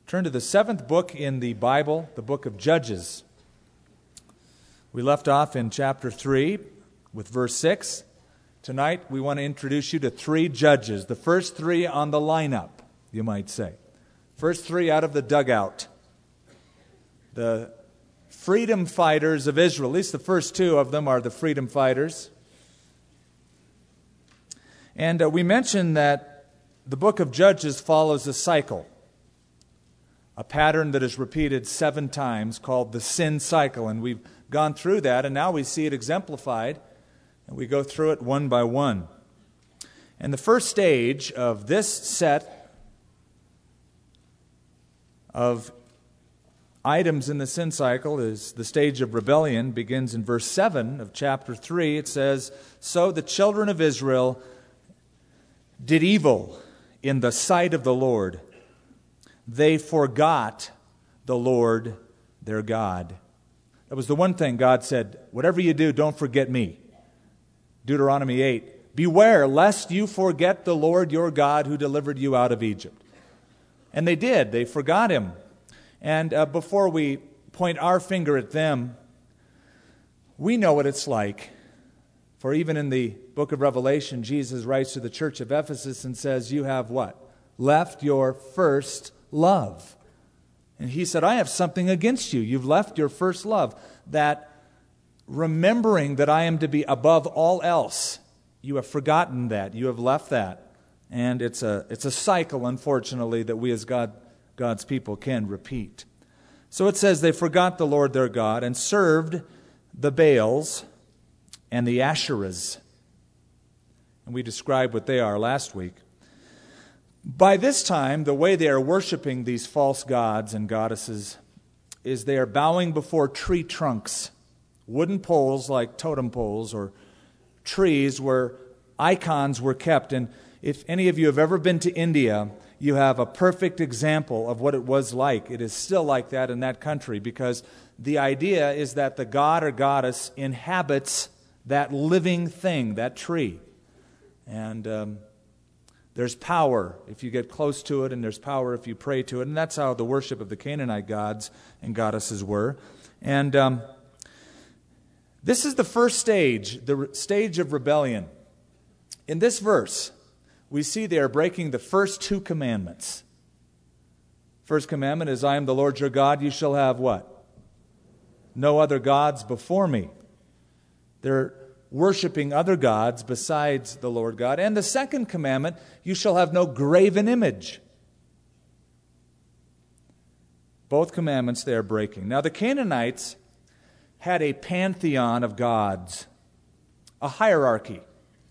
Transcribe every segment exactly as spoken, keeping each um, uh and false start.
Turn to the seventh book in the Bible, the book of Judges. We left off in chapter three with verse six. Tonight we want to introduce you to three judges, the first three on the lineup, you might say. First three out of the dugout. The freedom fighters of Israel, at least the first two of them are the freedom fighters. And uh, we mentioned that the book of Judges follows a cycle. A pattern that is repeated seven times called the sin cycle. And we've gone through that, and now we see it exemplified, and we go through it one by one. And the first stage of this set of items in the sin cycle is the stage of rebellion. Begins in verse seven of chapter three. It says, "So the children of Israel did evil in the sight of the Lord. They forgot the Lord their God." That was the one thing God said, whatever you do, don't forget me. Deuteronomy eight, "Beware lest you forget the Lord your God who delivered you out of Egypt." And they did. They forgot Him. And uh, before we point our finger at them, we know what it's like. For even in the book of Revelation, Jesus writes to the church of Ephesus and says, you have what? Left your first love. And he said, I have something against you. You've left your first love. That remembering that I am to be above all else, you have forgotten that. You have left that. And it's a it's a cycle, unfortunately, that we as God God's people can repeat. So it says they forgot the Lord their God and served the Baals and the Asherahs. And we described what they are last week. By this time, the way they are worshiping these false gods and goddesses is they are bowing before tree trunks, wooden poles like totem poles or trees where icons were kept. And if any of you have ever been to India, you have a perfect example of what it was like. It is still like that in that country because the idea is that the god or goddess inhabits that living thing, that tree. And um, there's power if you get close to it, and there's power if you pray to it. And that's how the worship of the Canaanite gods and goddesses were. And um, this is the first stage, the re- stage of rebellion. In this verse, we see they are breaking the first two commandments. First commandment is, I am the Lord your God. You shall have what? No other gods before me. They're worshiping other gods besides the Lord God. And the second commandment, you shall have no graven image. Both commandments they are breaking. Now the Canaanites had a pantheon of gods, a hierarchy.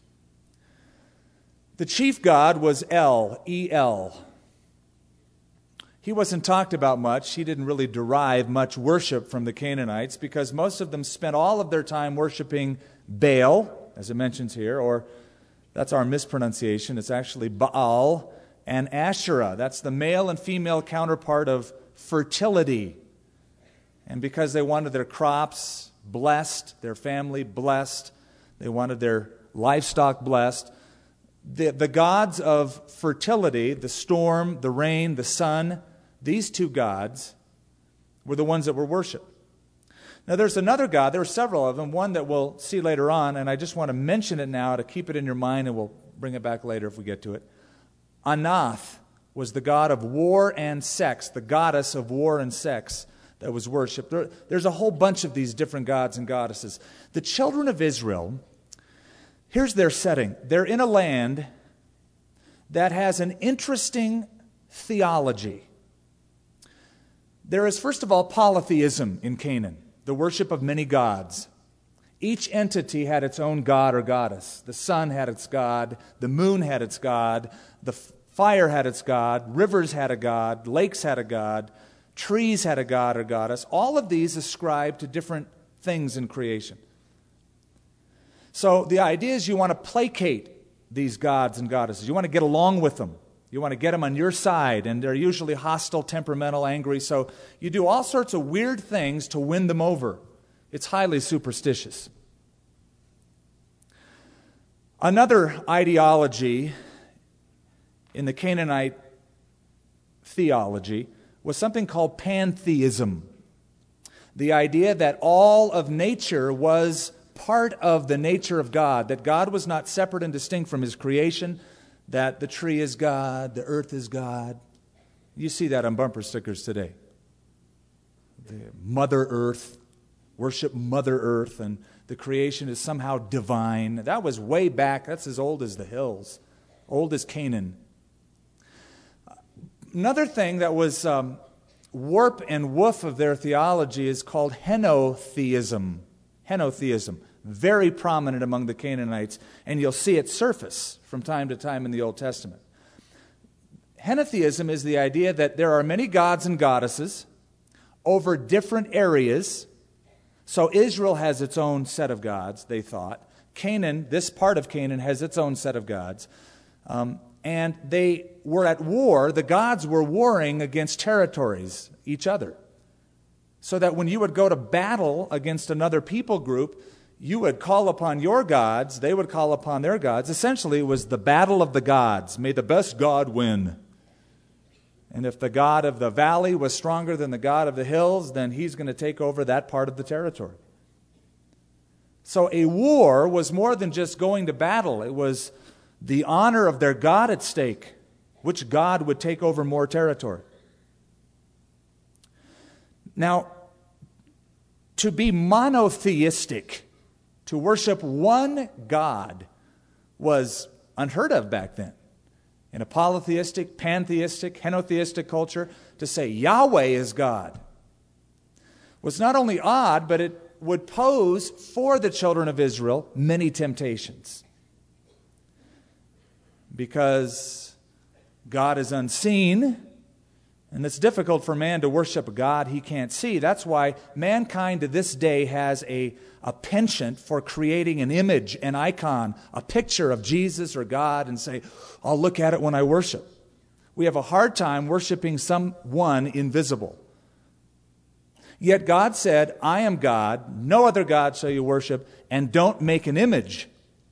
The chief god was El, E L. He wasn't talked about much. He didn't really derive much worship from the Canaanites because most of them spent all of their time worshiping Baal, as it mentions here, or that's our mispronunciation. It's actually Baal and Asherah. That's the male and female counterpart of fertility. And because they wanted their crops blessed, their family blessed, they wanted their livestock blessed, the, the gods of fertility, the storm, the rain, the sun, these two gods were the ones that were worshipped. Now there's another god, there are several of them, one that we'll see later on, and I just want to mention it now to keep it in your mind, and we'll bring it back later if we get to it. Anath was the god of war and sex, the goddess of war and sex that was worshipped. There, there's a whole bunch of these different gods and goddesses. The children of Israel, here's their setting. They're in a land that has an interesting theology. There is, first of all, polytheism in Canaan, the worship of many gods. Each entity had its own god or goddess. The sun had its god, the moon had its god, the fire had its god, rivers had a god, lakes had a god, trees had a god or goddess. All of these ascribe to different things in creation. So the idea is you want to placate these gods and goddesses. You want to get along with them. You want to get them on your side, and they're usually hostile, temperamental, angry. So you do all sorts of weird things to win them over. It's highly superstitious. Another ideology in the Canaanite theology was something called pantheism. The idea that all of nature was part of the nature of God, that God was not separate and distinct from His creation, that the tree is God, the earth is God. You see that on bumper stickers today. The Mother Earth, worship Mother Earth, and the creation is somehow divine. That was way back. That's as old as the hills, old as Canaan. Another thing that was um, warp and woof of their theology is called henotheism. Henotheism, very prominent among the Canaanites, and you'll see it surface from time to time in the Old Testament. Henotheism is the idea that there are many gods and goddesses over different areas. So Israel has its own set of gods, they thought. Canaan, this part of Canaan, has its own set of gods. Um, and they were at war. The gods were warring against territories, each other. So that when you would go to battle against another people group, you would call upon your gods, they would call upon their gods. Essentially, it was the battle of the gods. May the best God win. And if the God of the valley was stronger than the God of the hills, then he's going to take over that part of the territory. So a war was more than just going to battle. It was the honor of their God at stake. Which God would take over more territory? Now, to be monotheistic, to worship one God, was unheard of back then. In a polytheistic, pantheistic, henotheistic culture, to say Yahweh is God was not only odd, but it would pose for the children of Israel many temptations. Because God is unseen, and it's difficult for man to worship a God he can't see. That's why mankind to this day has a, a penchant for creating an image, an icon, a picture of Jesus or God, and say, I'll look at it when I worship. We have a hard time worshiping someone invisible. Yet God said, I am God, no other God shall you worship, and don't make an image.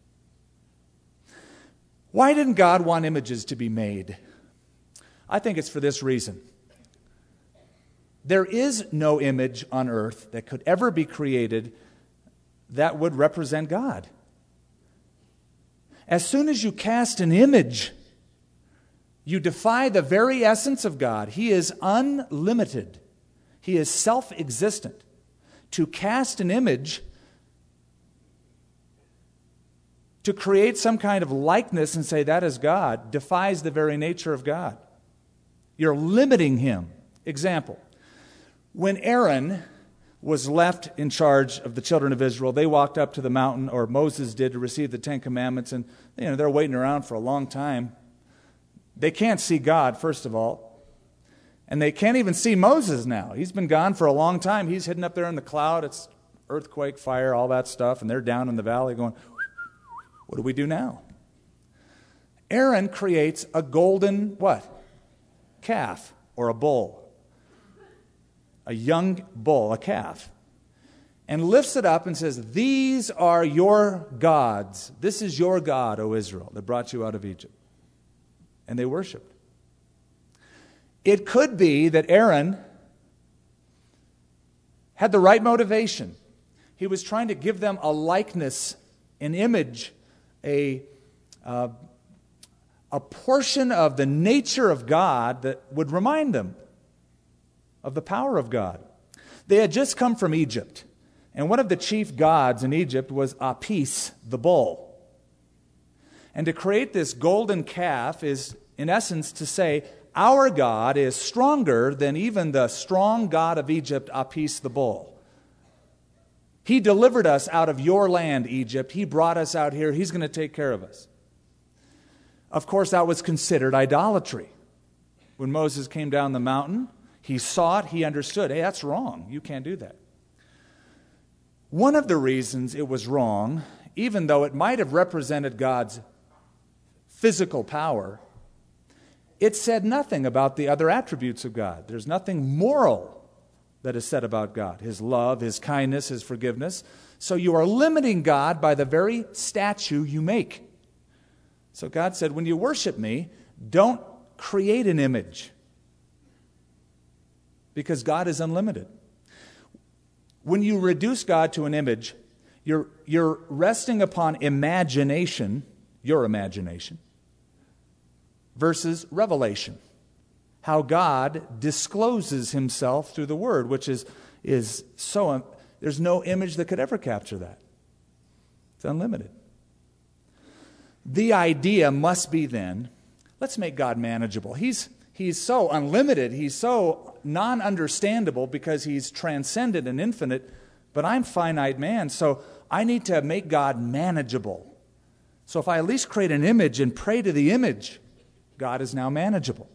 Why didn't God want images to be made? I think it's for this reason. There is no image on earth that could ever be created that would represent God. As soon as you cast an image, you defy the very essence of God. He is unlimited. He is self-existent. To cast an image, to create some kind of likeness and say that is God, defies the very nature of God. You're limiting Him. Example, when Aaron was left in charge of the children of Israel, they walked up to the mountain, or Moses did, to receive the Ten Commandments, and you know they're waiting around for a long time. They can't see God, first of all, and they can't even see Moses now. He's been gone for a long time. He's hidden up there in the cloud. It's earthquake, fire, all that stuff, and they're down in the valley going, what do we do now? Aaron creates a golden what? Calf or a bull. A young bull, a calf. And lifts it up and says, these are your gods. This is your God, O Israel, that brought you out of Egypt. And they worshiped. It could be that Aaron had the right motivation. He was trying to give them a likeness, an image, a uh, a portion of the nature of God that would remind them of the power of God. They had just come from Egypt, and one of the chief gods in Egypt was Apis, the bull. And to create this golden calf is, in essence, to say, our God is stronger than even the strong god of Egypt, Apis the bull. He delivered us out of your land, Egypt. He brought us out here. He's going to take care of us. Of course, that was considered idolatry. When Moses came down the mountain, he saw it, he understood, hey, that's wrong. You can't do that. One of the reasons it was wrong, even though it might have represented God's physical power, it said nothing about the other attributes of God. There's nothing moral that is said about God, His love, His kindness, His forgiveness. So you are limiting God by the very statue you make. So God said, when you worship me, don't create an image. because God is unlimited. When you reduce God to an image, you're, you're resting upon imagination, your imagination, versus revelation. How God discloses himself through the Word, which is, is so, um, there's no image that could ever capture that. It's unlimited. The idea must be then, let's make God manageable. He's, he's so unlimited, he's so non-understandable because he's transcendent and infinite, but I'm finite man, so I need to make God manageable. So if I at least create an image and pray to the image, God is now manageable.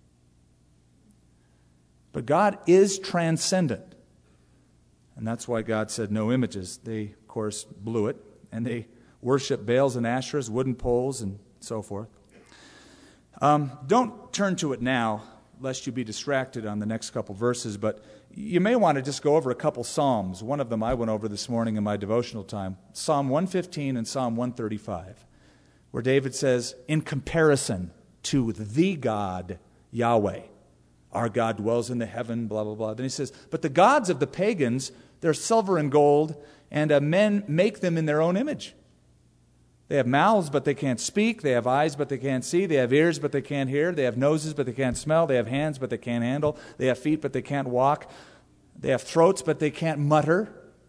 But God is transcendent. And that's why God said no images. They, of course, blew it, and they worship Baals and Asherahs, wooden poles, and so forth. Um, don't turn to it now, lest you be distracted on the next couple verses, but you may want to just go over a couple Psalms. One of them I went over this morning in my devotional time, Psalm one fifteen and Psalm one thirty-five, where David says, in comparison to the God, Yahweh, our God dwells in the heaven, blah, blah, blah. Then he says, but the gods of the pagans, they're silver and gold, and uh, men make them in their own image. They have mouths, but they can't speak. They have eyes, but they can't see. They have ears, but they can't hear. They have noses, but they can't smell. They have hands, but they can't handle. They have feet, but they can't walk. They have throats, but they can't mutter.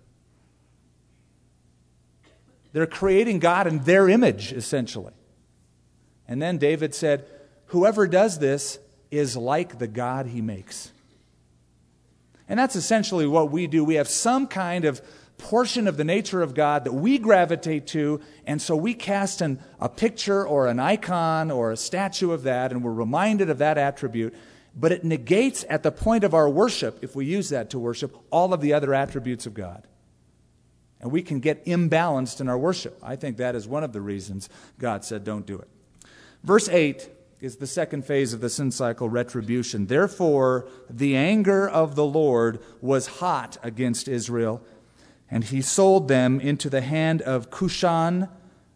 They're creating God in their image, essentially. And then David said, whoever does this is like the God he makes. And that's essentially what we do. We have some kind of portion of the nature of God that we gravitate to, and so we cast an, a picture or an icon or a statue of that, and we're reminded of that attribute, but it negates at the point of our worship, if we use that to worship, all of the other attributes of God. And we can get imbalanced in our worship. I think that is one of the reasons God said don't do it. Verse eight is the second phase of the sin cycle, retribution. Therefore, the anger of the Lord was hot against Israel, and he sold them into the hand of Cushan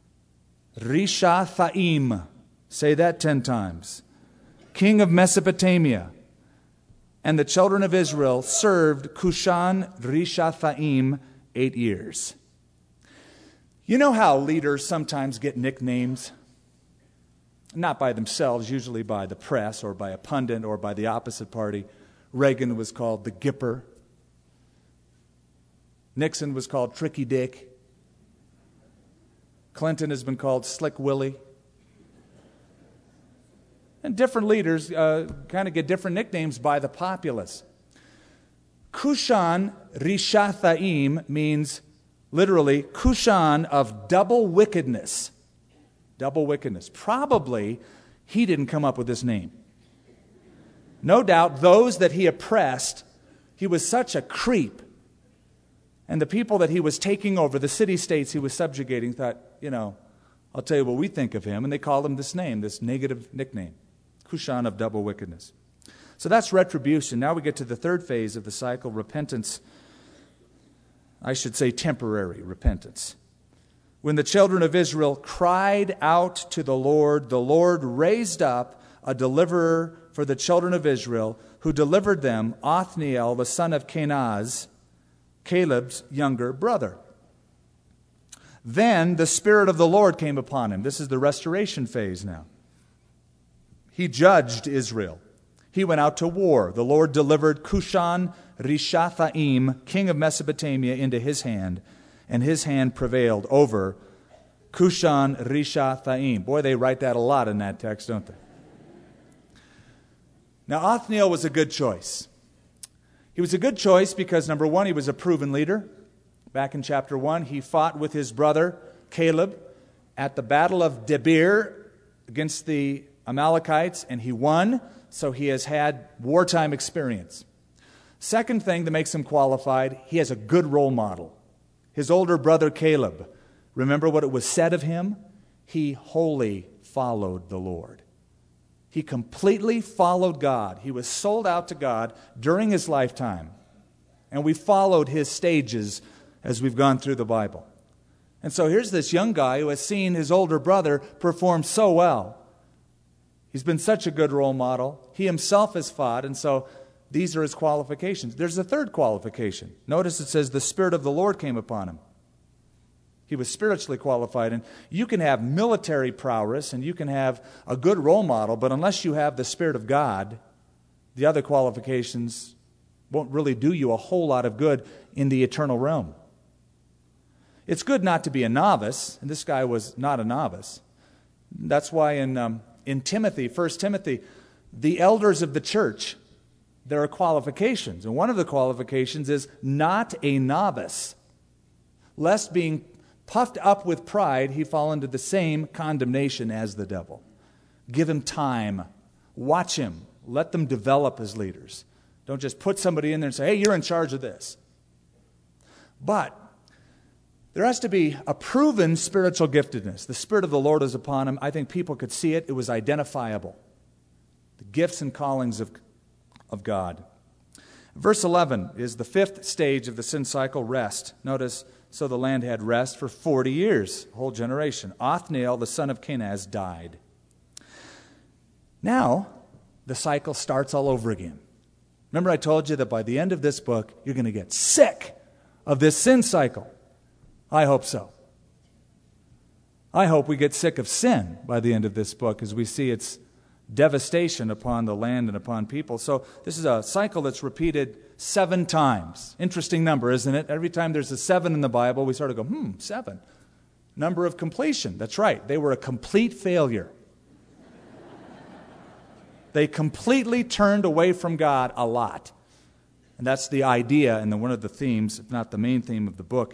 Rishathaim. Say that ten times. King of Mesopotamia. And the children of Israel served Cushan Rishathaim eight years. You know how leaders sometimes get nicknames? Not by themselves, usually by the press or by a pundit or by the opposite party. Reagan was called the Gipper. Nixon was called Tricky Dick. Clinton has been called Slick Willie. And different leaders uh, kind of get different nicknames by the populace. Cushan Rishathaim means literally Cushan of double wickedness. Double wickedness. Probably he didn't come up with this name. No doubt those that he oppressed, he was such a creep. And the people that he was taking over, the city-states he was subjugating, thought, you know, I'll tell you what we think of him. And they called him this name, this negative nickname, Cushan of double wickedness. So that's retribution. Now we get to the third phase of the cycle, repentance. I should say temporary repentance. When the children of Israel cried out to the Lord, the Lord raised up a deliverer for the children of Israel, who delivered them, Othniel, the son of Kenaz, Caleb's younger brother. Then the Spirit of the Lord came upon him. This is the restoration phase now. He judged Israel. He went out to war. The Lord delivered Cushan Rishathaim, king of Mesopotamia, into his hand, and his hand prevailed over Cushan Rishathaim. Boy, they write that a lot in that text, don't they? Now, Othniel was a good choice. He was a good choice because, number one, he was a proven leader. Back in chapter one, he fought with his brother Caleb at the battle of Debir against the Amalekites, and he won, so he has had wartime experience. Second thing that makes him qualified, he has a good role model. His older brother Caleb, remember what it was said of him? He wholly followed the Lord. He completely followed God. He was sold out to God during his lifetime. And we followed his stages as we've gone through the Bible. And so here's this young guy who has seen his older brother perform so well. He's been such a good role model. He himself has fought, and so these are his qualifications. There's a third qualification. Notice it says the Spirit of the Lord came upon him. He was spiritually qualified. And you can have military prowess and you can have a good role model, but unless you have the Spirit of God, the other qualifications won't really do you a whole lot of good in the eternal realm. It's good not to be a novice, and this guy was not a novice. That's why in, um, in Timothy, First Timothy, the elders of the church, there are qualifications. And one of the qualifications is not a novice, lest being puffed up with pride, he fall into the same condemnation as the devil. Give him time. Watch him. Let them develop as leaders. Don't just put somebody in there and say, hey, you're in charge of this. But there has to be a proven spiritual giftedness. The Spirit of the Lord is upon him. I think people could see it. It was identifiable. The gifts and callings of, of God. Verse eleven is the fifth stage of the sin cycle, rest. Notice, so the land had rest for forty years, a whole generation. Othniel, the son of Kenaz, died. Now, the cycle starts all over again. Remember I told you that by the end of this book, you're going to get sick of this sin cycle. I hope so. I hope we get sick of sin by the end of this book as we see its devastation upon the land and upon people. So this is a cycle that's repeated seven times. Interesting number, isn't it? Every time there's a seven in the Bible, we sort of go, hmm, seven. Number of completion. That's right. They were a complete failure. They completely turned away from God a lot. And that's the idea and the, one of the themes, if not the main theme of the book.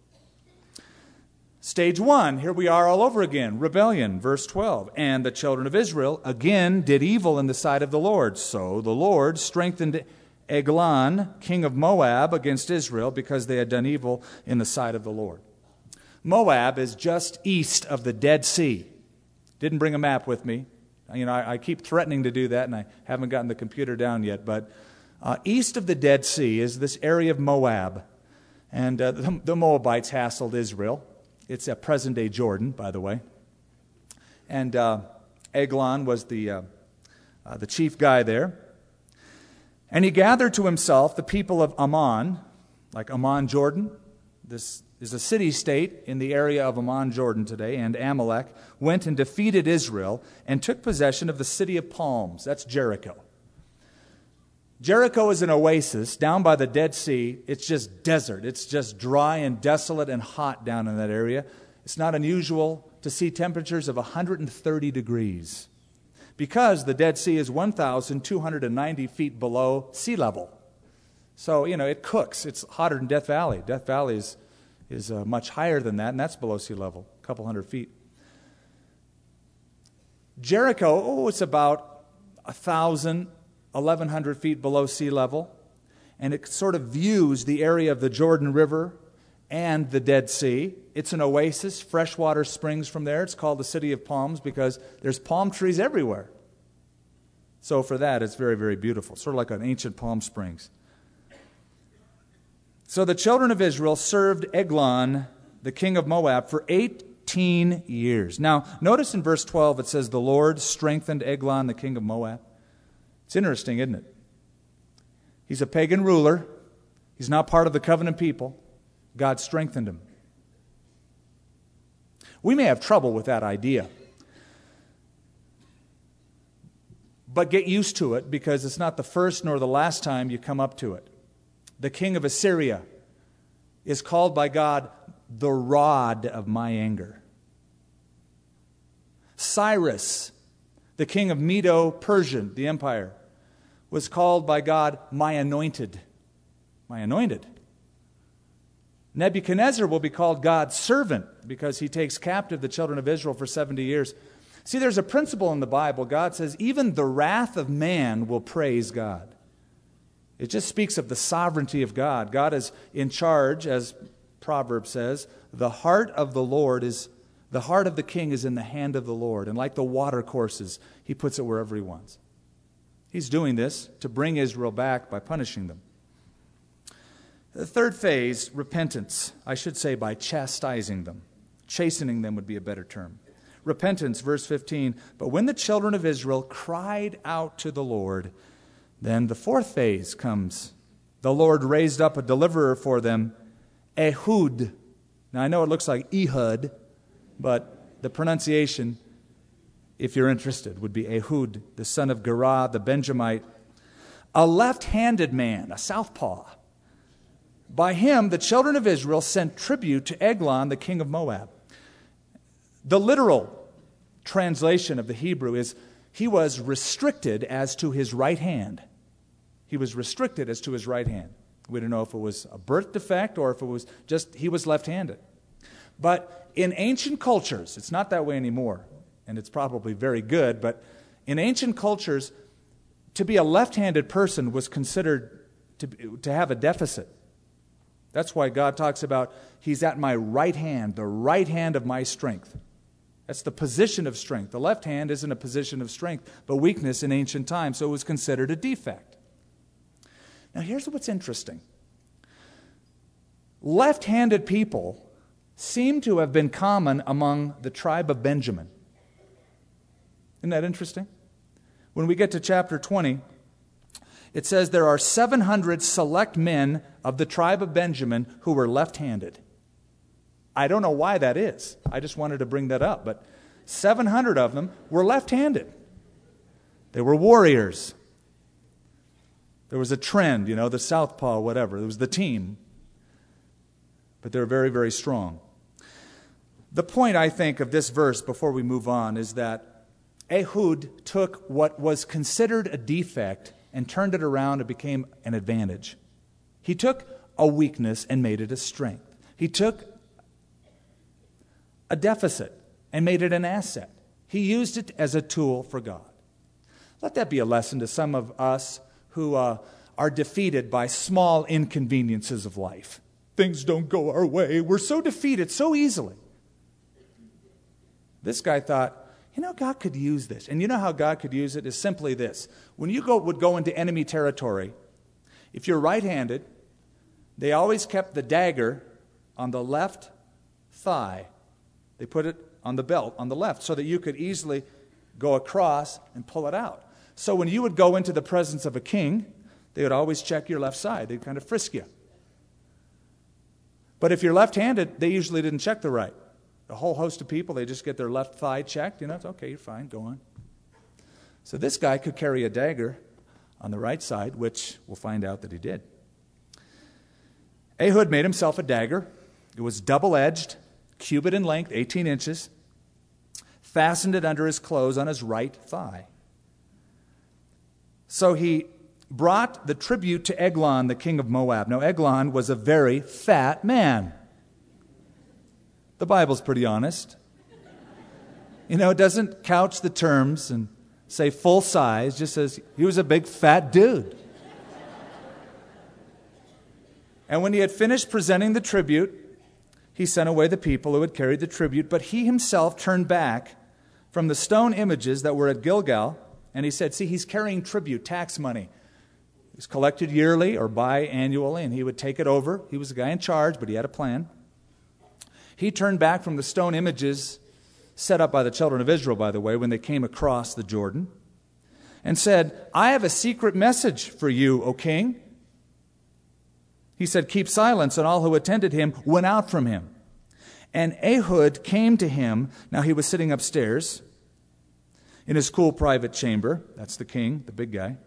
Stage one, here we are all over again. Rebellion, verse twelve. And the children of Israel again did evil in the sight of the Lord. So the Lord strengthened Eglon, king of Moab, against Israel because they had done evil in the sight of the Lord. Moab is just east of the Dead Sea. Didn't bring a map with me. You know, I, I keep threatening to do that, and I haven't gotten the computer down yet. But uh, east of the Dead Sea is this area of Moab. And uh, the, the Moabites hassled Israel. It's a present-day Jordan, by the way. And uh, Eglon was the, uh, uh, the chief guy there. And he gathered to himself the people of Ammon, like Ammon, Jordan. This is a city-state in the area of Ammon, Jordan today. And Amalek went and defeated Israel and took possession of the city of palms. That's Jericho. Jericho is an oasis down by the Dead Sea. It's just desert. It's just dry and desolate and hot down in that area. It's not unusual to see temperatures of one hundred thirty degrees because the Dead Sea is one thousand two hundred ninety feet below sea level. So, you know, it cooks. It's hotter than Death Valley. Death Valley is, is uh, much higher than that, and that's below sea level, a couple hundred feet. Jericho, oh, it's about one thousand eleven hundred feet below sea level, and it sort of views the area of the Jordan River and the Dead Sea. It's an oasis, freshwater springs from there. It's called the City of Palms because there's palm trees everywhere. So for that, it's very, very beautiful, sort of like an ancient Palm Springs. So the children of Israel served Eglon, the king of Moab, for eighteen years. Now, notice in verse twelve it says, the Lord strengthened Eglon, the king of Moab. It's interesting, isn't it? He's a pagan ruler. He's not part of the covenant people. God strengthened him. We may have trouble with that idea. But get used to it because it's not the first nor the last time you come up to it. The king of Assyria is called by God the rod of my anger. Cyrus, the king of Medo-Persia, the empire, was called by God my anointed. My anointed. Nebuchadnezzar will be called God's servant because he takes captive the children of Israel for seventy years. See, there's a principle in the Bible. God says even the wrath of man will praise God. It just speaks of the sovereignty of God. God is in charge, as Proverbs says. The heart of the Lord is, the heart of the king is in the hand of the Lord. And like the water courses, he puts it wherever he wants. He's doing this to bring Israel back by punishing them. The third phase, repentance. I should say by chastising them. Chastening them would be a better term. Repentance, verse fifteen. But when the children of Israel cried out to the Lord, Then the fourth phase comes. The Lord raised up a deliverer for them, Ehud. Now I know it looks like Ehud, but the pronunciation, if you're interested, would be Ehud, the son of Gera, the Benjamite, a left-handed man, a southpaw. By him, the children of Israel sent tribute to Eglon, the king of Moab. The literal translation of the Hebrew is, he was restricted as to his right hand. He was restricted as to his right hand. We don't know if it was a birth defect or if it was just he was left-handed. But in ancient cultures, it's not that way anymore, and it's probably very good, but in ancient cultures, to be a left-handed person was considered to, to have a deficit. That's why God talks about, he's at my right hand, the right hand of my strength. That's the position of strength. The left hand isn't a position of strength, but weakness in ancient times, so it was considered a defect. Now here's what's interesting. Left-handed people seem to have been common among the tribe of Benjamin. Isn't that interesting? When we get to chapter twenty, it says there are seven hundred select men of the tribe of Benjamin who were left-handed. I don't know why that is. I just wanted to bring that up. But seven hundred of them were left-handed. They were warriors. There was a trend, you know, the southpaw, whatever. It was the team. But they're very, very strong. The point, I think, of this verse before we move on is that Ehud took what was considered a defect and turned it around and became an advantage. He took a weakness and made it a strength. He took a deficit and made it an asset. He used it as a tool for God. Let that be a lesson to some of us who uh, are defeated by small inconveniences of life. Things don't go our way. We're so defeated so easily. This guy thought, you know, God could use this. And you know how God could use it is simply this. When you go, would go into enemy territory, if you're right-handed, they always kept the dagger on the left thigh. They put it on the belt on the left so that you could easily go across and pull it out. So when you would go into the presence of a king, they would always check your left side. They'd kind of frisk you. But if you're left-handed, they usually didn't check the right. A whole host of people, they just get their left thigh checked. You know, it's okay, you're fine, go on. So this guy could carry a dagger on the right side, which we'll find out that he did. Ehud made himself a dagger. It was double-edged, cubit in length, eighteen inches, fastened it under his clothes on his right thigh. So he brought the tribute to Eglon, the king of Moab. Now, Eglon was a very fat man. The Bible's pretty honest. You know, it doesn't couch the terms and say full size, just says he was a big fat dude. And when he had finished presenting the tribute, he sent away the people who had carried the tribute, but he himself turned back from the stone images that were at Gilgal, and he said, see, he's carrying tribute, tax money. It's collected yearly or biannually, and he would take it over. He was the guy in charge, but he had a plan. He turned back from the stone images set up by the children of Israel, by the way, when they came across the Jordan, and said, I have a secret message for you, O king. He said, keep silence, and all who attended him went out from him. And Ehud came to him. Now he was sitting upstairs in his cool private chamber. That's the king, the big guy.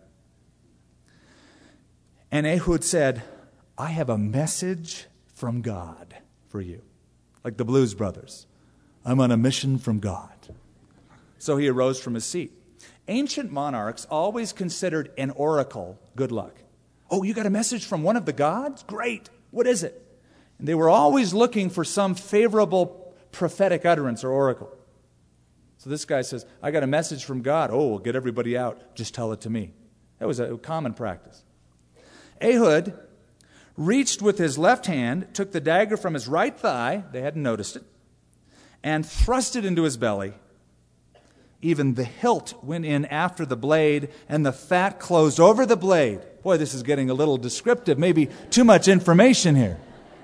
And Ehud said, I have a message from God for you. Like the Blues Brothers. I'm on a mission from God. So he arose from his seat. Ancient monarchs always considered an oracle good luck. Oh, you got a message from one of the gods? Great. What is it? And they were always looking for some favorable prophetic utterance or oracle. So this guy says, I got a message from God. Oh, we'll get everybody out. Just tell it to me. That was a common practice. Ehud reached with his left hand, took the dagger from his right thigh, they hadn't noticed it, and thrust it into his belly. Even the hilt went in after the blade, and the fat closed over the blade. Boy, this is getting a little descriptive, maybe too much information here.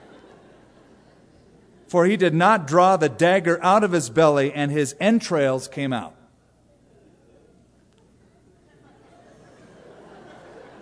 For he did not draw the dagger out of his belly, and his entrails came out.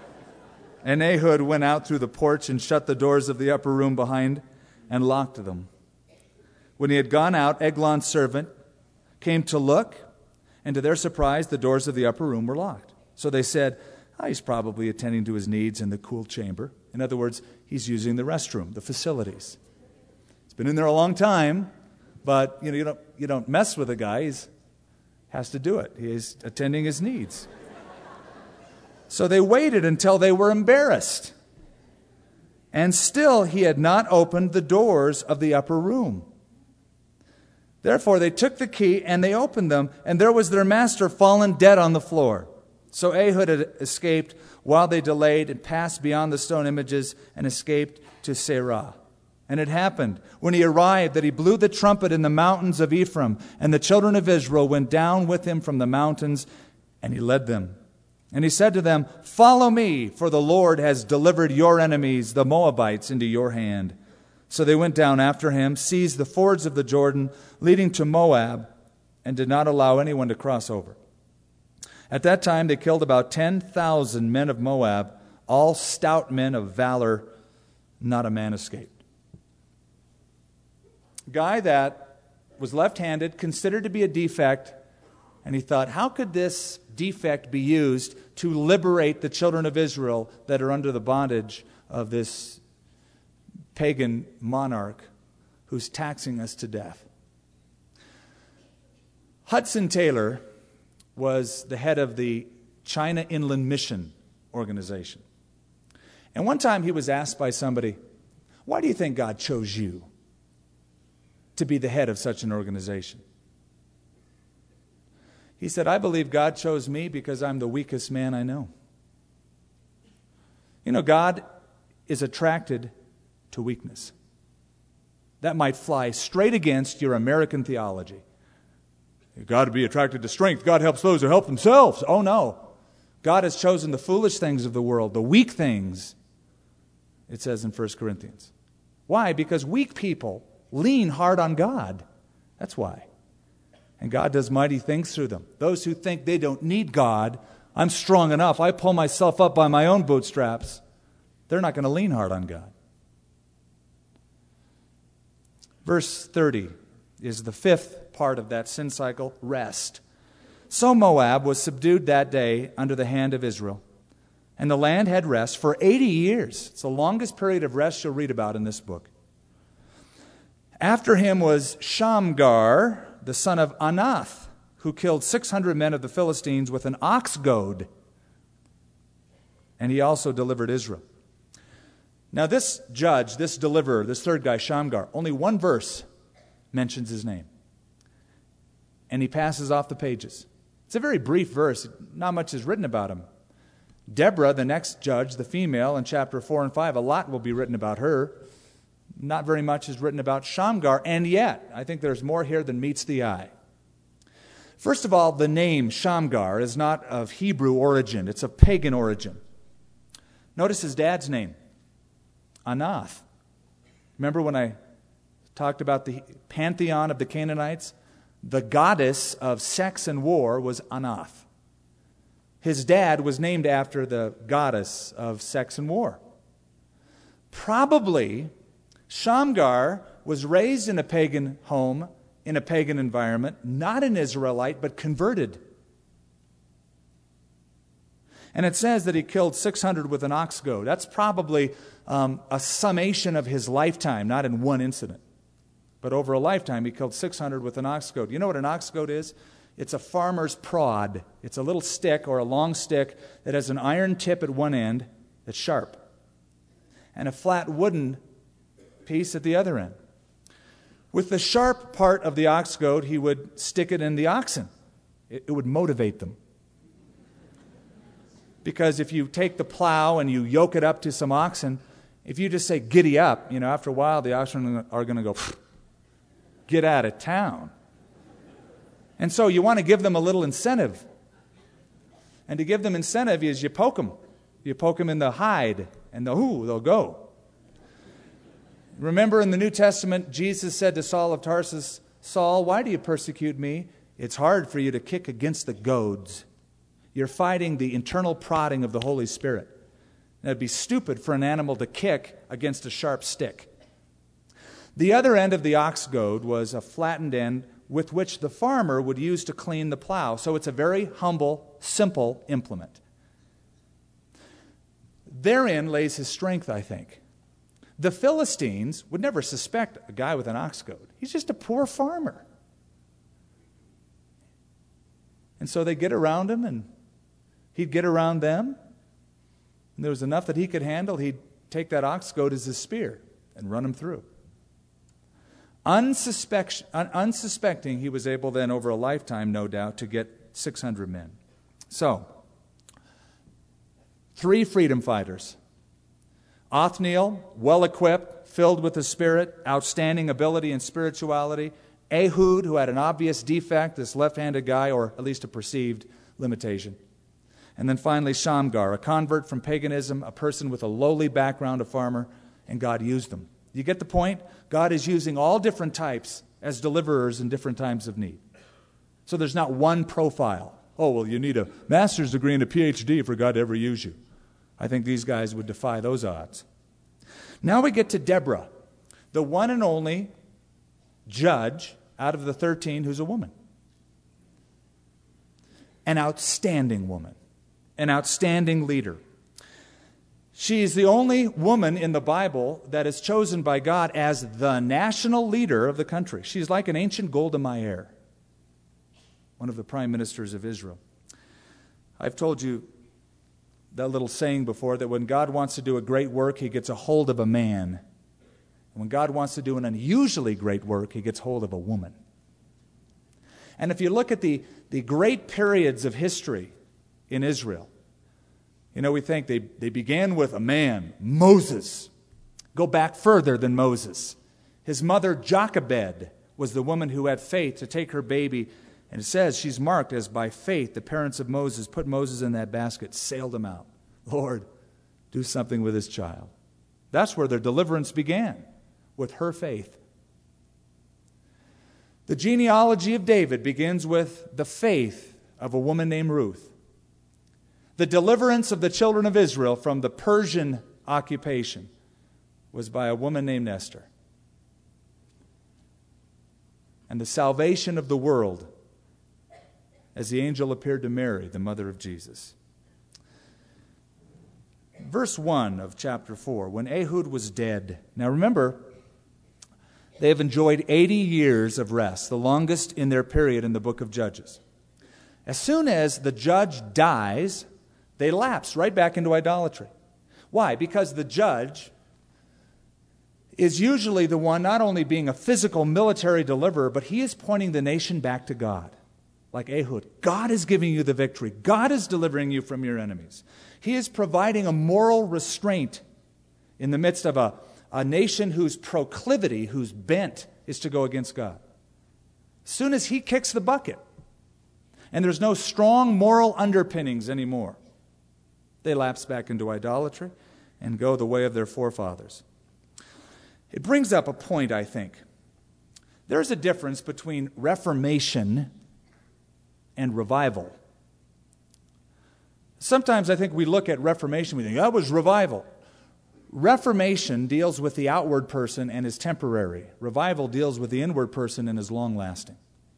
And Ehud went out through the porch and shut the doors of the upper room behind and locked them. When he had gone out, Eglon's servant came to look, and to their surprise, the doors of the upper room were locked. So they said, oh, he's probably attending to his needs in the cool chamber. In other words, he's using the restroom, the facilities. He's been in there a long time, but you know you don't you don't mess with a guy. He has to do it. He's attending his needs. So they waited until they were embarrassed. And still he had not opened the doors of the upper room. Therefore they took the key and they opened them, and there was their master fallen dead on the floor. So Ehud had escaped while they delayed and passed beyond the stone images and escaped to Seirah. And it happened when he arrived that he blew the trumpet in the mountains of Ephraim, and the children of Israel went down with him from the mountains, and he led them. And he said to them, follow me, for the Lord has delivered your enemies, the Moabites, into your hand. So they went down after him, seized the fords of the Jordan, leading to Moab, and did not allow anyone to cross over. At that time they killed about ten thousand men of Moab, all stout men of valor. Not a man escaped. Guy that was left-handed, considered to be a defect, and he thought, how could this defect be used to liberate the children of Israel that are under the bondage of this pagan monarch who's taxing us to death? Hudson Taylor was the head of the China Inland Mission Organization. And one time he was asked by somebody, why do you think God chose you to be the head of such an organization? He said, I believe God chose me because I'm the weakest man I know. You know, God is attracted to weakness. That might fly straight against your American theology. God to be attracted to strength. God helps those who help themselves. Oh no. God has chosen the foolish things of the world, the weak things, it says in First Corinthians. Why? Because weak people lean hard on God. That's why. And God does mighty things through them. Those who think they don't need God, I'm strong enough, I pull myself up by my own bootstraps, they're not going to lean hard on God. Verse thirty is the fifth part of that sin cycle, rest. So Moab was subdued that day under the hand of Israel, and the land had rest for eighty years. It's the longest period of rest you'll read about in this book. After him was Shamgar, the son of Anath, who killed six hundred men of the Philistines with an ox goad. And he also delivered Israel. Now this judge, this deliverer, this third guy, Shamgar, only one verse mentions his name. And he passes off the pages. It's a very brief verse. Not much is written about him. Deborah, the next judge, the female, in chapter four and five, a lot will be written about her. Not very much is written about Shamgar, and yet, I think there's more here than meets the eye. First of all, the name Shamgar is not of Hebrew origin. It's of pagan origin. Notice his dad's name, Anath. Remember when I talked about the pantheon of the Canaanites? The goddess of sex and war was Anath. His dad was named after the goddess of sex and war. Probably Shamgar was raised in a pagan home, in a pagan environment, not an Israelite, but converted. And it says that he killed six hundred with an ox goad. That's probably um, a summation of his lifetime, not in one incident. But over a lifetime, he killed six hundred with an ox goad. You know what an ox goad is? It's a farmer's prod. It's a little stick or a long stick that has an iron tip at one end that's sharp, and a flat wooden piece at the other end. With the sharp part of the ox goad, he would stick it in the oxen. It, it would motivate them. Because if you take the plow and you yoke it up to some oxen, if you just say, giddy up, you know, after a while the oxen are going to go, get out of town. And so you want to give them a little incentive. And to give them incentive is you poke them. You poke them in the hide, and they'll, ooh, they'll go. Remember in the New Testament, Jesus said to Saul of Tarsus, Saul, why do you persecute me? It's hard for you to kick against the goads. You're fighting the internal prodding of the Holy Spirit. And it'd be stupid for an animal to kick against a sharp stick. The other end of the ox goad was a flattened end with which the farmer would use to clean the plow. So it's a very humble, simple implement. Therein lays his strength, I think. The Philistines would never suspect a guy with an ox goad. He's just a poor farmer. And so they get around him, and he'd get around them. And there was enough that he could handle. He'd take that ox goad as his spear and run him through. Unsuspect, un, unsuspecting, he was able then, over a lifetime, no doubt, to get six hundred men. So, three freedom fighters. Othniel, well-equipped, filled with the Spirit, outstanding ability and spirituality. Ehud, who had an obvious defect, this left-handed guy, or at least a perceived limitation. And then finally, Shamgar, a convert from paganism, a person with a lowly background, a farmer, and God used them. You get the point? God is using all different types as deliverers in different times of need. So there's not one profile. Oh, well, you need a master's degree and a P H D for God to ever use you. I think these guys would defy those odds. Now we get to Deborah, the one and only judge out of the thirteen who's a woman. An outstanding woman. An outstanding leader. She is the only woman in the Bible that is chosen by God as the national leader of the country. She's like an ancient Golda Meir, one of the prime ministers of Israel. I've told you that little saying before, that when God wants to do a great work, he gets a hold of a man. And when God wants to do an unusually great work, he gets hold of a woman. And if you look at the, the great periods of history in Israel, you know, we think they, they began with a man, Moses. Go back further than Moses. His mother, Jochebed, was the woman who had faith to take her baby. And it says she's marked as by faith. The parents of Moses put Moses in that basket, sailed him out. Lord, do something with this child. That's where their deliverance began, with her faith. The genealogy of David begins with the faith of a woman named Ruth. The deliverance of the children of Israel from the Persian occupation was by a woman named Esther. And the salvation of the world as the angel appeared to Mary, the mother of Jesus. Verse one of chapter four, when Ehud was dead. Now remember, they have enjoyed eighty years of rest, the longest in their period in the book of Judges. As soon as the judge dies, they lapse right back into idolatry. Why? Because the judge is usually the one not only being a physical military deliverer, but he is pointing the nation back to God. Like Ehud, God is giving you the victory. God is delivering you from your enemies. He is providing a moral restraint in the midst of a, a nation whose proclivity, whose bent is to go against God. As soon as he kicks the bucket, and there's no strong moral underpinnings anymore, they lapse back into idolatry and go the way of their forefathers. It brings up a point, I think. There's a difference between reformation and revival. Sometimes I think we look at reformation, we think, that was revival. Reformation deals with the outward person and is temporary. Revival deals with the inward person and is long-lasting.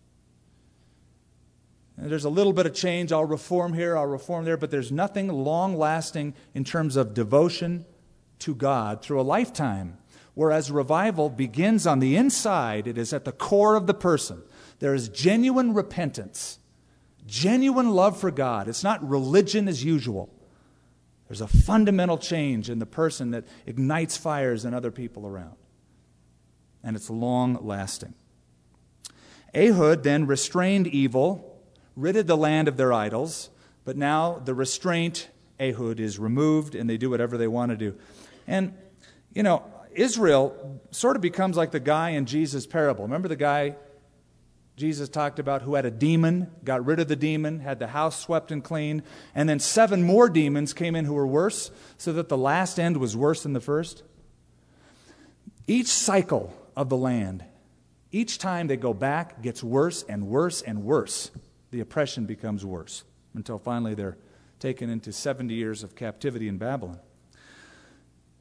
And there's a little bit of change. I'll reform here, I'll reform there, but there's nothing long-lasting in terms of devotion to God through a lifetime. Whereas revival begins on the inside, it is at the core of the person. There is genuine repentance, genuine love for God. It's not religion as usual. There's a fundamental change in the person that ignites fires in other people around. And it's long-lasting. Ehud then restrained evil, ridded the land of their idols, but now the restraint, Ehud, is removed and they do whatever they want to do. And, you know, Israel sort of becomes like the guy in Jesus' parable. Remember the guy Jesus talked about who had a demon, got rid of the demon, had the house swept and cleaned, and then seven more demons came in who were worse, so that the last end was worse than the first? Each cycle of the land, each time they go back, gets worse and worse and worse. The oppression becomes worse until finally they're taken into seventy years of captivity in Babylon.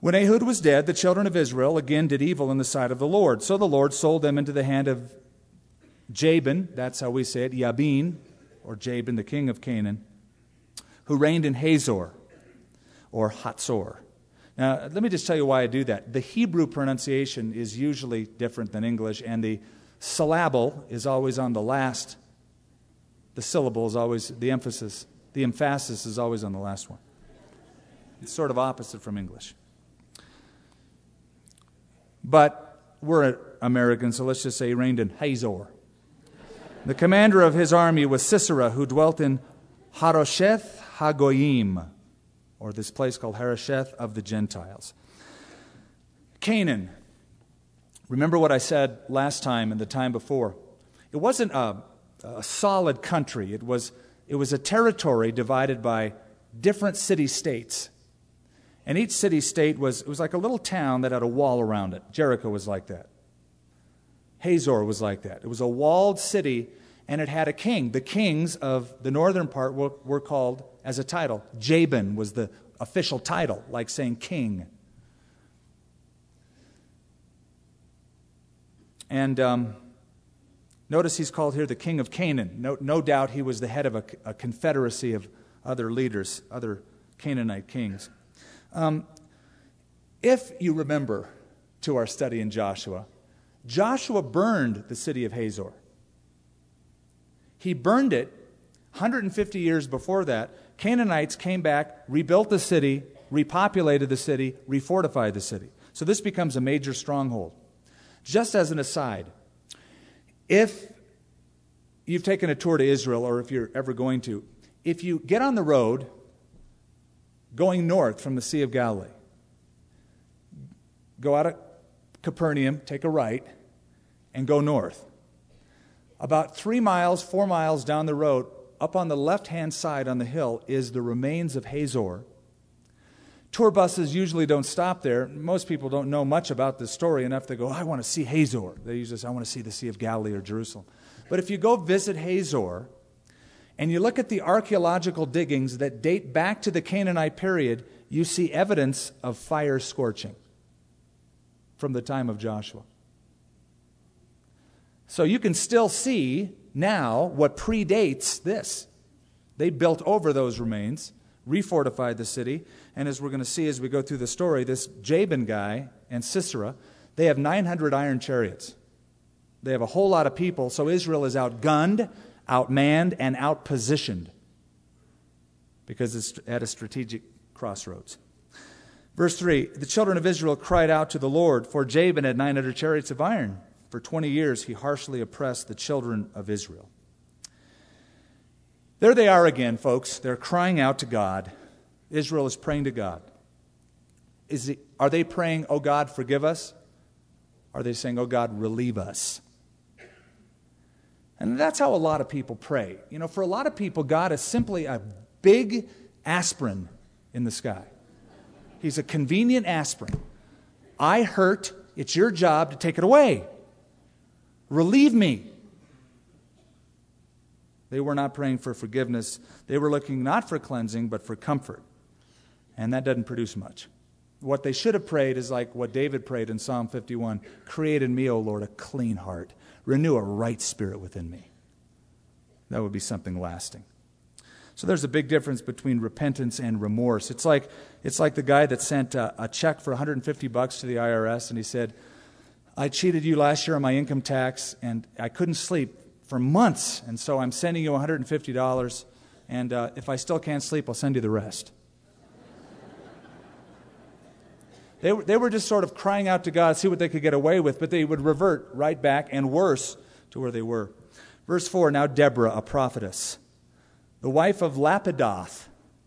When Ehud was dead, the children of Israel again did evil in the sight of the Lord. So the Lord sold them into the hand of Jabin, that's how we say it, Yabin, or Jabin, the king of Canaan, who reigned in Hazor, or Hatzor. Now, let me just tell you why I do that. The Hebrew pronunciation is usually different than English, and the syllable is always on the last. The syllable is always, the emphasis, the emphasis is always on the last one. It's sort of opposite from English. But we're Americans, so let's just say he reigned in Hazor. The commander of his army was Sisera, who dwelt in Harosheth Hagoyim, or this place called Harosheth of the Gentiles. Canaan. Remember what I said last time and the time before. It wasn't a, a solid country. It was, it was a territory divided by different city-states. And each city-state was, it was like a little town that had a wall around it. Jericho was like that. Hazor was like that. It was a walled city, and it had a king. The kings of the northern part were, were called, as a title, Jabin was the official title, like saying king. And um, notice he's called here the king of Canaan. No, no doubt he was the head of a, a confederacy of other leaders, other Canaanite kings. Um, if you remember to our study in Joshua, Joshua burned the city of Hazor. He burned it one hundred fifty years before that. Canaanites came back, rebuilt the city, repopulated the city, refortified the city. So this becomes a major stronghold. Just as an aside, if you've taken a tour to Israel, or if you're ever going to, if you get on the road going north from the Sea of Galilee, go out of Capernaum, take a right, and go north. About three miles, four miles down the road, up on the left-hand side on the hill, is the remains of Hazor. Tour buses usually don't stop there. Most people don't know much about this story enough to go, oh, I want to see Hazor. They usually say, I want to see the Sea of Galilee or Jerusalem. But if you go visit Hazor, and you look at the archaeological diggings that date back to the Canaanite period, you see evidence of fire scorching from the time of Joshua. So you can still see now what predates this. They built over those remains, refortified the city, and as we're going to see as we go through the story, this Jabin guy and Sisera, they have nine hundred iron chariots. They have a whole lot of people, so Israel is outgunned, outmanned, and outpositioned because it's at a strategic crossroads. Verse three, the children of Israel cried out to the Lord, for Jabin had nine hundred chariots of iron. For twenty years he harshly oppressed the children of Israel. There they are again, folks. They're crying out to God. Israel is praying to God. Is it, are they praying, oh God, forgive us? Are they saying, oh God, relieve us? And that's how a lot of people pray. You know, for a lot of people, God is simply a big aspirin in the sky. He's a convenient aspirin. I hurt. It's your job to take it away. Relieve me. They were not praying for forgiveness. They were looking not for cleansing, but for comfort. And that doesn't produce much. What they should have prayed is like what David prayed in Psalm fifty-one. Create in me, O Lord, a clean heart. Renew a right spirit within me. That would be something lasting. So there's a big difference between repentance and remorse. It's like it's like the guy that sent a, a check for one hundred fifty bucks to the I R S, and he said, I cheated you last year on my income tax, and I couldn't sleep for months, and so I'm sending you one hundred fifty dollars, and uh, if I still can't sleep, I'll send you the rest. They, they were just sort of crying out to God, see what they could get away with, but they would revert right back, and worse, to where they were. Verse four, now Deborah, a prophetess, the wife of Lapidoth,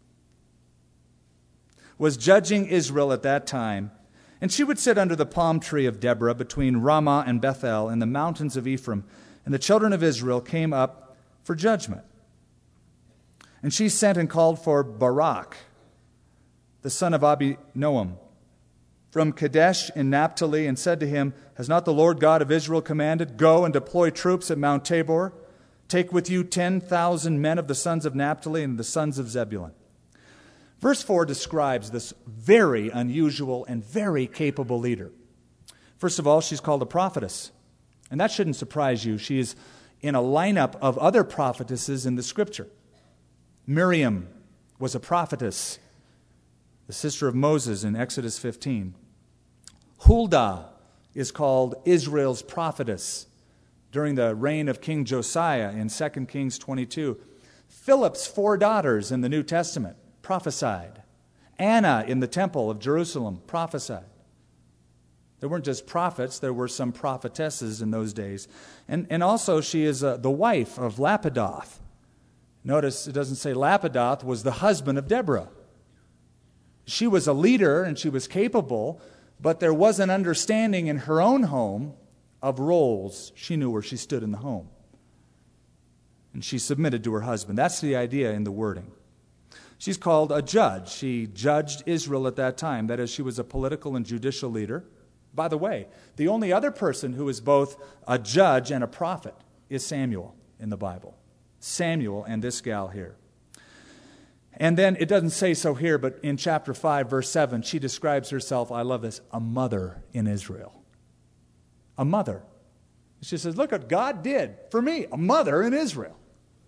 was judging Israel at that time, and she would sit under the palm tree of Deborah between Ramah and Bethel in the mountains of Ephraim, and the children of Israel came up for judgment. And she sent and called for Barak, the son of Abinoam, from Kadesh in Naphtali, and said to him, has not the Lord God of Israel commanded, go and deploy troops at Mount Tabor? Take with you ten thousand men of the sons of Naphtali and the sons of Zebulun. Verse four describes this very unusual and very capable leader. First of all, she's called a prophetess. And that shouldn't surprise you. She is in a lineup of other prophetesses in the Scripture. Miriam was a prophetess, the sister of Moses in Exodus fifteen. Huldah is called Israel's prophetess during the reign of King Josiah in Second Kings twenty-two. Philip's four daughters in the New Testament prophesied. Anna in the temple of Jerusalem prophesied. There weren't just prophets, there were some prophetesses in those days. And, and also she is uh, the wife of Lapidoth. Notice it doesn't say Lapidoth was the husband of Deborah. She was a leader and she was capable, but there was an understanding in her own home of roles. She knew where she stood in the home. And she submitted to her husband. That's the idea in the wording. She's called a judge. She judged Israel at that time. That is, she was a political and judicial leader. By the way, the only other person who is both a judge and a prophet is Samuel in the Bible. Samuel and this gal here. And then it doesn't say so here, but in chapter five, verse seven, she describes herself, I love this, a mother in Israel. A mother. She says, look what God did for me, a mother in Israel.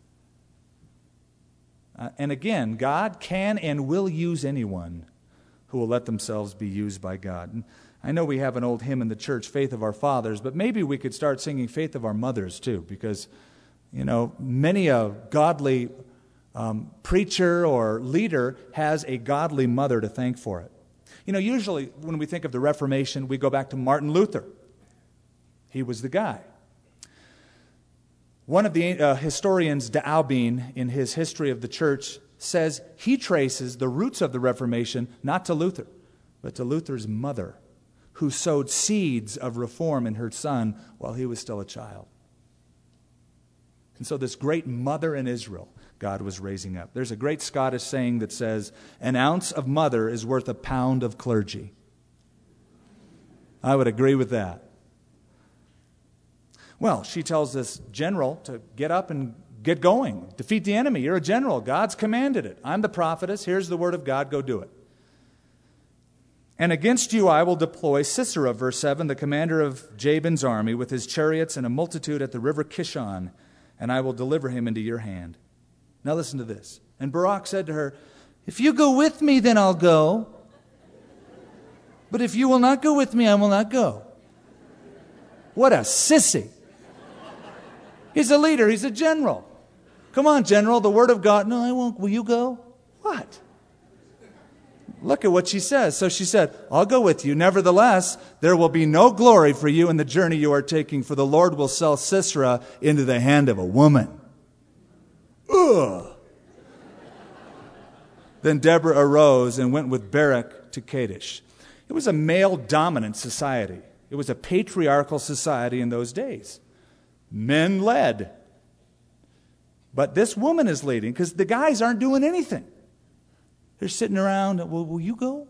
Uh, and again, God can and will use anyone who will let themselves be used by God. And I know we have an old hymn in the church, Faith of Our Fathers, but maybe we could start singing Faith of Our Mothers too, because, you know, many a godly um, preacher or leader has a godly mother to thank for it. You know, usually when we think of the Reformation, we go back to Martin Luther. He was the guy. One of the uh, historians, D'Albin, in his History of the Church, says he traces the roots of the Reformation not to Luther, but to Luther's mother, who sowed seeds of reform in her son while he was still a child. And so this great mother in Israel, God was raising up. There's a great Scottish saying that says, an ounce of mother is worth a pound of clergy. I would agree with that. Well, she tells this general to get up and get going. Defeat the enemy. You're a general. God's commanded it. I'm the prophetess. Here's the word of God. Go do it. And against you I will deploy Sisera, verse seven, the commander of Jabin's army, with his chariots and a multitude at the river Kishon, and I will deliver him into your hand. Now listen to this. And Barak said to her, if you go with me, then I'll go. But if you will not go with me, I will not go. What a sissy. He's a leader. He's a general. Come on, general, the word of God. No, I won't. Will you go? What? Look at what she says. So she said, I'll go with you. Nevertheless, there will be no glory for you in the journey you are taking, for the Lord will sell Sisera into the hand of a woman. Ugh. Then Deborah arose and went with Barak to Kadesh. It was a male-dominant society. It was a patriarchal society in those days. Men led. But this woman is leading because the guys aren't doing anything. They're sitting around. Well, will you go?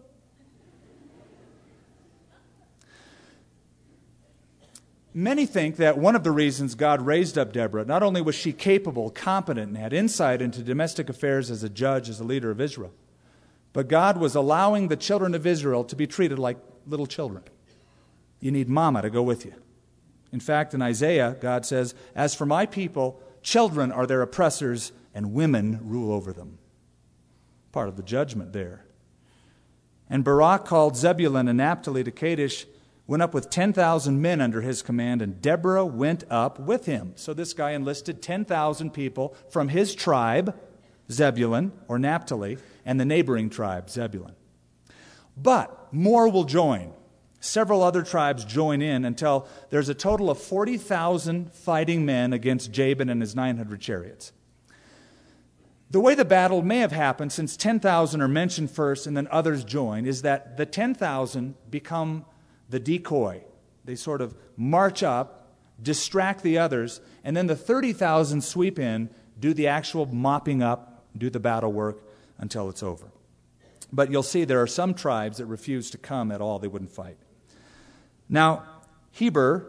Many think that one of the reasons God raised up Deborah, not only was she capable, competent, and had insight into domestic affairs as a judge, as a leader of Israel, but God was allowing the children of Israel to be treated like little children. You need mama to go with you. In fact, in Isaiah, God says, as for my people, children are their oppressors, and women rule over them. Part of the judgment there. And Barak called Zebulun and Naphtali to Kadesh, went up with ten thousand men under his command, and Deborah went up with him. So this guy enlisted ten thousand people from his tribe, Zebulun, or Naphtali, and the neighboring tribe, Zebulun. But more will join. Several other tribes join in until there's a total of forty thousand fighting men against Jabin and his nine hundred chariots. The way the battle may have happened, since ten thousand are mentioned first and then others join, is that the ten thousand become the decoy. They sort of march up, distract the others, and then the thirty thousand sweep in, do the actual mopping up, do the battle work until it's over. But you'll see there are some tribes that refuse to come at all. They wouldn't fight. Now, Heber,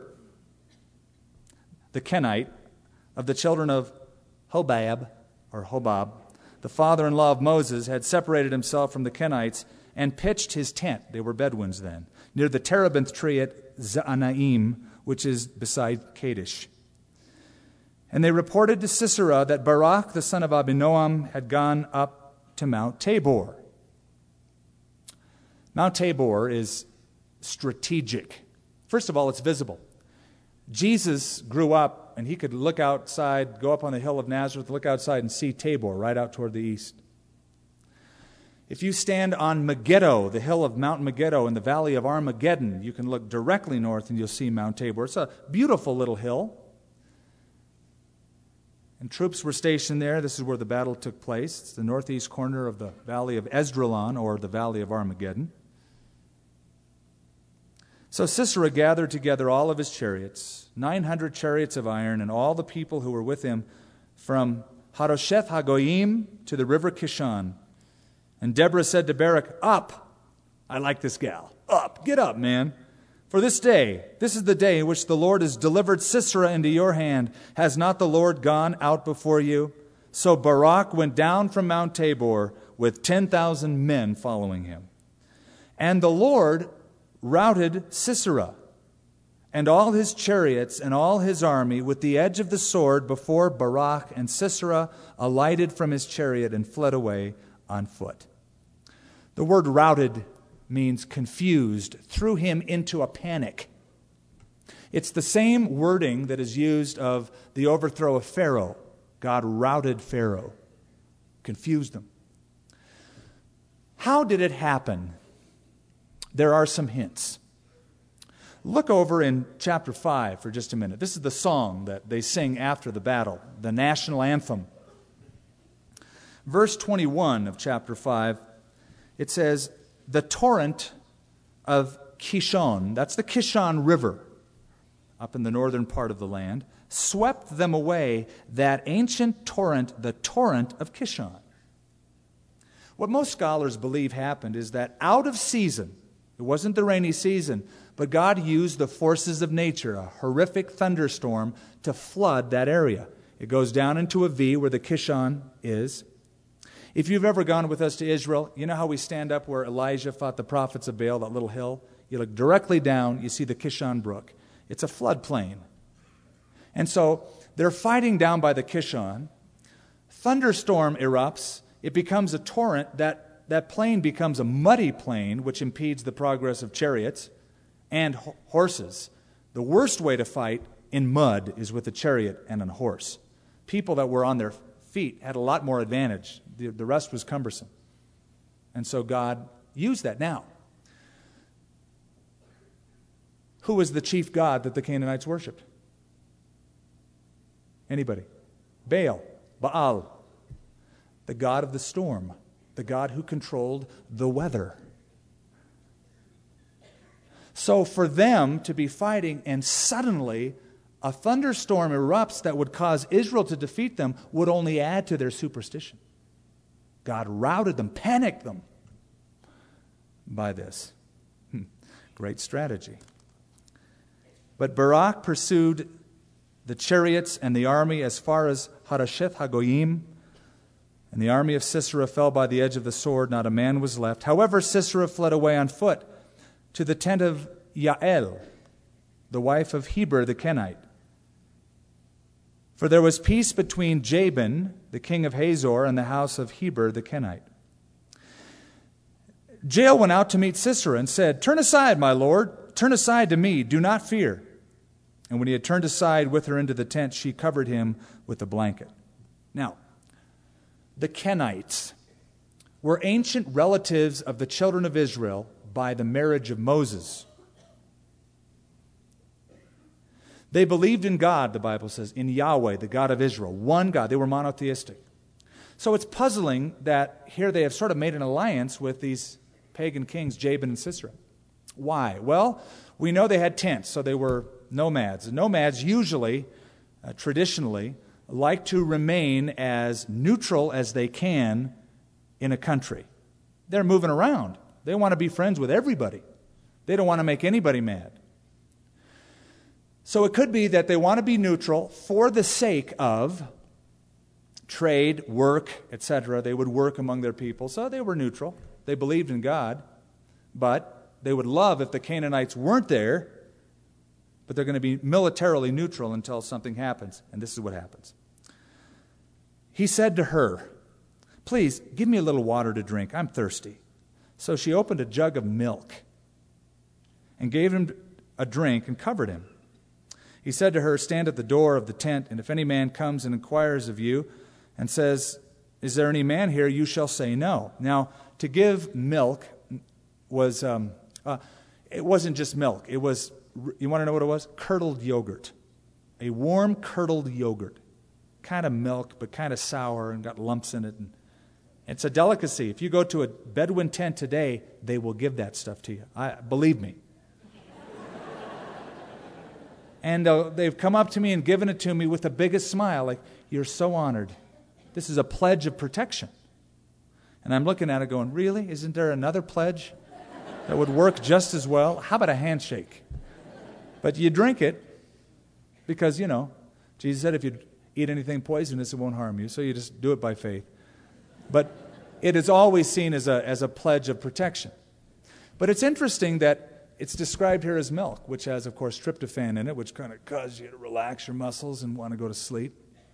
the Kenite, of the children of Hobab, or Hobab, the father-in-law of Moses, had separated himself from the Kenites and pitched his tent. They were Bedouins then, near the terebinth tree at Zaanaim, which is beside Kadesh. And they reported to Sisera that Barak, the son of Abinoam, had gone up to Mount Tabor. Mount Tabor is strategic. First of all, it's visible. Jesus grew up, and he could look outside, go up on the hill of Nazareth, look outside and see Tabor right out toward the east. If you stand on Megiddo, the hill of Mount Megiddo in the valley of Armageddon, you can look directly north and you'll see Mount Tabor. It's a beautiful little hill. And troops were stationed there. This is where the battle took place. It's the northeast corner of the valley of Esdraelon, or the valley of Armageddon. So Sisera gathered together all of his chariots, nine hundred chariots of iron, and all the people who were with him from Harosheth Hagoyim to the river Kishon. And Deborah said to Barak, "Up!" I like this gal. Up! Get up, man. For this day, this is the day in which the Lord has delivered Sisera into your hand. Has not the Lord gone out before you? So Barak went down from Mount Tabor with ten thousand men following him. And the Lord routed Sisera and all his chariots and all his army with the edge of the sword before Barak, and Sisera alighted from his chariot and fled away on foot. The word routed means confused, threw him into a panic. It's the same wording that is used of the overthrow of Pharaoh. God routed Pharaoh, confused them. How did it happen? There are some hints. Look over in chapter five for just a minute. This is the song that they sing after the battle, the national anthem. Verse twenty-one of chapter five, it says, "The torrent of Kishon," that's the Kishon River, up in the northern part of the land, "swept them away, that ancient torrent, the torrent of Kishon." What most scholars believe happened is that out of season, it wasn't the rainy season, but God used the forces of nature, a horrific thunderstorm, to flood that area. It goes down into a V where the Kishon is. If you've ever gone with us to Israel, you know how we stand up where Elijah fought the prophets of Baal, that little hill? You look directly down, you see the Kishon Brook. It's a floodplain. And so they're fighting down by the Kishon. Thunderstorm erupts. It becomes a torrent. That, that plain becomes a muddy plain, which impedes the progress of chariots and ho- horses. The worst way to fight in mud is with a chariot and a horse. People that were on their feet had a lot more advantage. The, the rest was cumbersome. And so God used that. Now, who was the chief god that the Canaanites worshipped? Anybody? Baal, Baal, the god of the storm, the god who controlled the weather. So for them to be fighting and suddenly a thunderstorm erupts that would cause Israel to defeat them would only add to their superstition. God routed them, panicked them by this. Hmm. Great strategy. But Barak pursued the chariots and the army as far as Harosheth Hagoyim, and the army of Sisera fell by the edge of the sword. Not a man was left. However, Sisera fled away on foot to the tent of Yael, the wife of Heber the Kenite. For there was peace between Jabin, the king of Hazor, and the house of Heber the Kenite. Jael went out to meet Sisera and said, "Turn aside, my lord, turn aside to me, do not fear." And when he had turned aside with her into the tent, she covered him with a blanket. Now, the Kenites were ancient relatives of the children of Israel by the marriage of Moses. They believed in God, the Bible says, in Yahweh, the God of Israel, one God. They were monotheistic. So it's puzzling that here they have sort of made an alliance with these pagan kings, Jabin and Sisera. Why? Well, we know they had tents, so they were nomads. And nomads usually, uh, traditionally, like to remain as neutral as they can in a country. They're moving around. They want to be friends with everybody. They don't want to make anybody mad. So it could be that they want to be neutral for the sake of trade, work, et cetera. They would work among their people, so they were neutral. They believed in God, but they would love if the Canaanites weren't there, but they're going to be militarily neutral until something happens, and this is what happens. He said to her, "Please, give me a little water to drink. I'm thirsty." So she opened a jug of milk and gave him a drink and covered him. He said to her, "Stand at the door of the tent, and if any man comes and inquires of you and says, 'Is there any man here?' you shall say no." Now, to give milk was, um, uh, it wasn't just milk. It was, you want to know what it was? Curdled yogurt. A warm curdled yogurt. Kind of milk, but kind of sour and got lumps in it. And it's a delicacy. If you go to a Bedouin tent today, they will give that stuff to you. I, believe me. And uh, they've come up to me and given it to me with the biggest smile, like, "You're so honored. This is a pledge of protection." And I'm looking at it going, really? Isn't there another pledge that would work just as well? How about a handshake? But you drink it because, you know, Jesus said if you eat anything poisonous, it won't harm you. So you just do it by faith. But it is always seen as a, as a pledge of protection. But it's interesting that it's described here as milk, which has, of course, tryptophan in it, which kind of causes you to relax your muscles and want to go to sleep.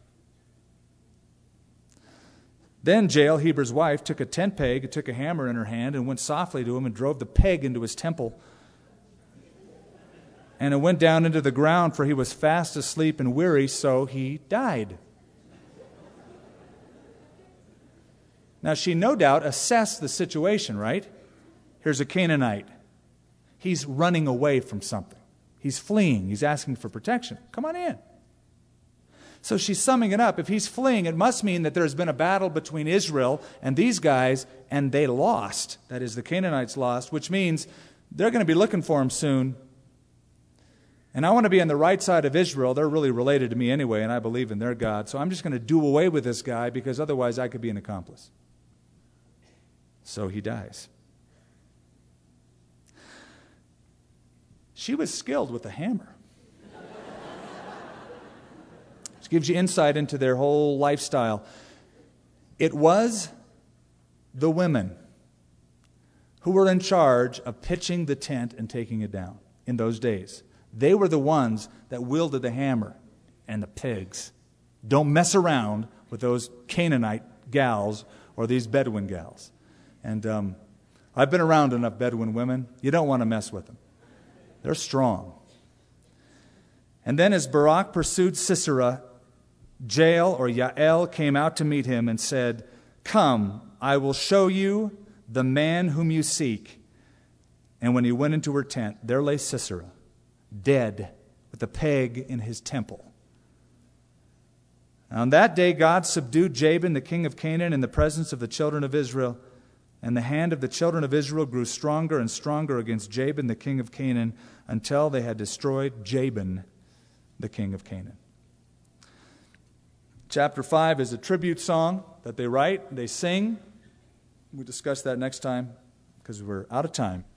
Then Jael, Heber's wife, took a tent peg and took a hammer in her hand and went softly to him and drove the peg into his temple. And it went down into the ground, for he was fast asleep and weary, so he died. Now, she no doubt assessed the situation, right? Here's a Canaanite. He's running away from something. He's fleeing. He's asking for protection. Come on in. So she's summing it up. If he's fleeing, it must mean that there's been a battle between Israel and these guys, and they lost. That is, the Canaanites lost, which means they're going to be looking for him soon. And I want to be on the right side of Israel. They're really related to me anyway, and I believe in their God. So I'm just going to do away with this guy because otherwise I could be an accomplice. So he dies. She was skilled with a hammer. This gives you insight into their whole lifestyle. It was the women who were in charge of pitching the tent and taking it down in those days. They were the ones that wielded the hammer and the pigs. Don't mess around with those Canaanite gals or these Bedouin gals. And um, I've been around enough Bedouin women. You don't want to mess with them. They're strong. And then as Barak pursued Sisera, Jael or Yael came out to meet him and said, "Come, I will show you the man whom you seek." And when he went into her tent, there lay Sisera, dead, with a peg in his temple. On that day God subdued Jabin, the king of Canaan, in the presence of the children of Israel. And the hand of the children of Israel grew stronger and stronger against Jabin, the king of Canaan, until they had destroyed Jabin, the king of Canaan. Chapter five is a tribute song that they write, they sing. We'll discuss that next time because we're out of time.